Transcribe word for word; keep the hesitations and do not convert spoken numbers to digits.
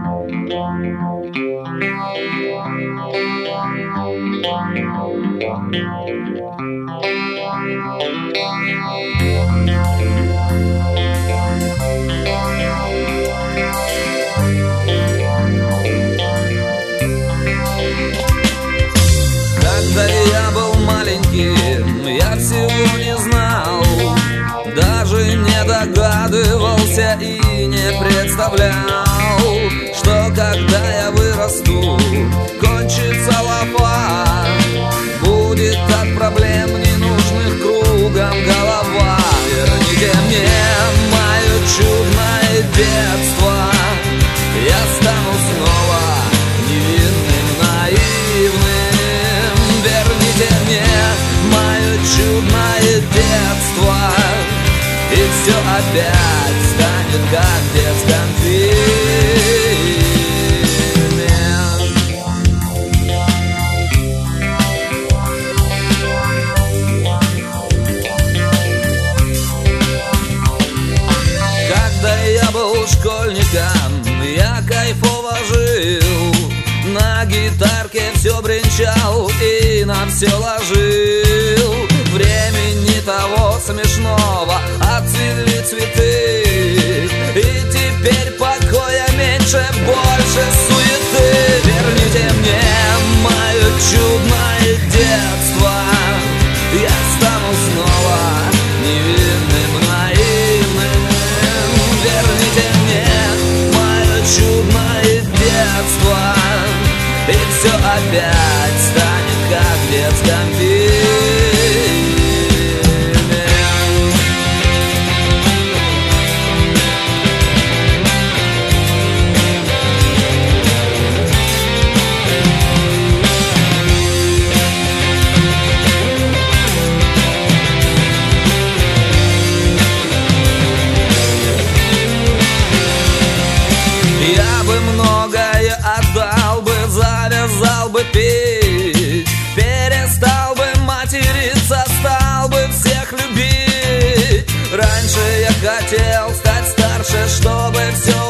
Когда я был маленьким, я всего не знал, даже не догадывался и не представлял, что когда я вырасту, кончится лапа, будет от проблем ненужных кругом голова. Верните мне мое чудное детство, я стану снова невинным, наивным. Верните мне мое чудное детство, и все опять станет как в детском фильме. Когда я был школьником, я кайфово жил, на гитарке все бренчал и на все ложил. Времени того смешного отцвели цветы, и теперь покоя меньше, больше суеты. Верните мне мое чудное детство, я стану снова невинным, наивным. Верните мне мое чудное детство, и все опять станет как в детском фильме. Я бы многое отдал бы, завязал бы пить, перестал бы материться, стал бы всех любить. Раньше я хотел стать старше, чтобы все